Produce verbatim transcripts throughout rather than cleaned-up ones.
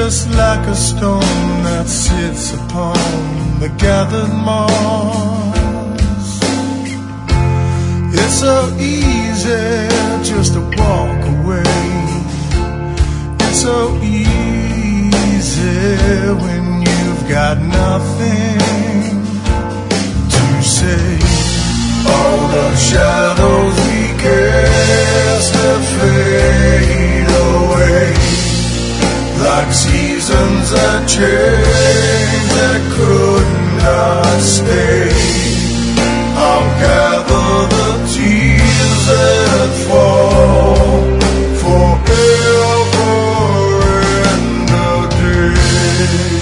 just like a stone that sits upon the gathered moss. It's so easy just to walk away. It's so easy when you've got nothing to say. All the shadows we cast have fade away, like seasons that change that could not stay. I'll gather the tears that fall forever and a day.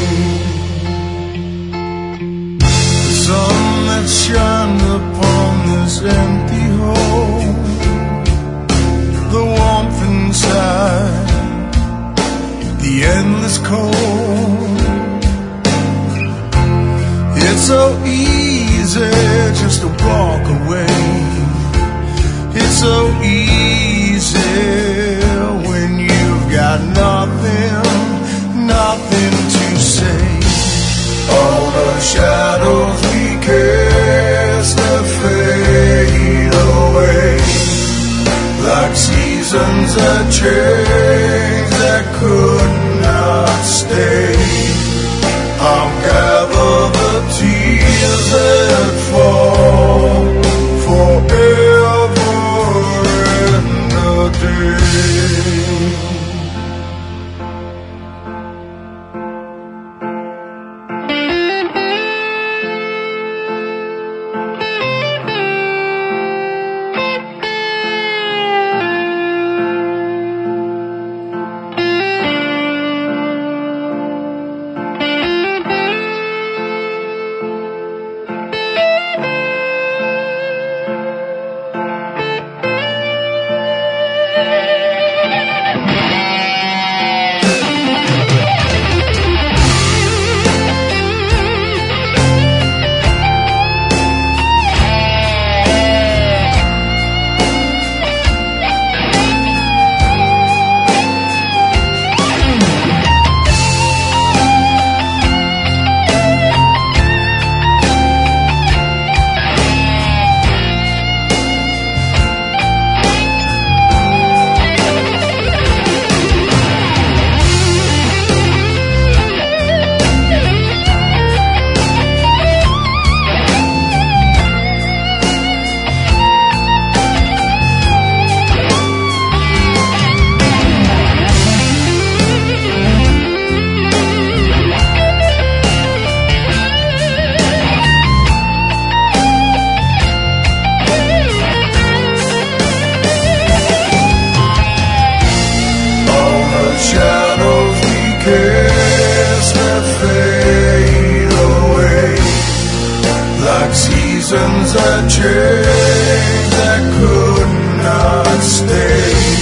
The sun that shines upon this empty hole, the warmth inside, the endless cold. It's so easy just to walk away. It's so easy when you've got nothing, nothing to say. All the shadows we cast have fade away, like seasons that change that could not stay. I'll gather the tears that fall forever and a day. Seasons that change that could not stay.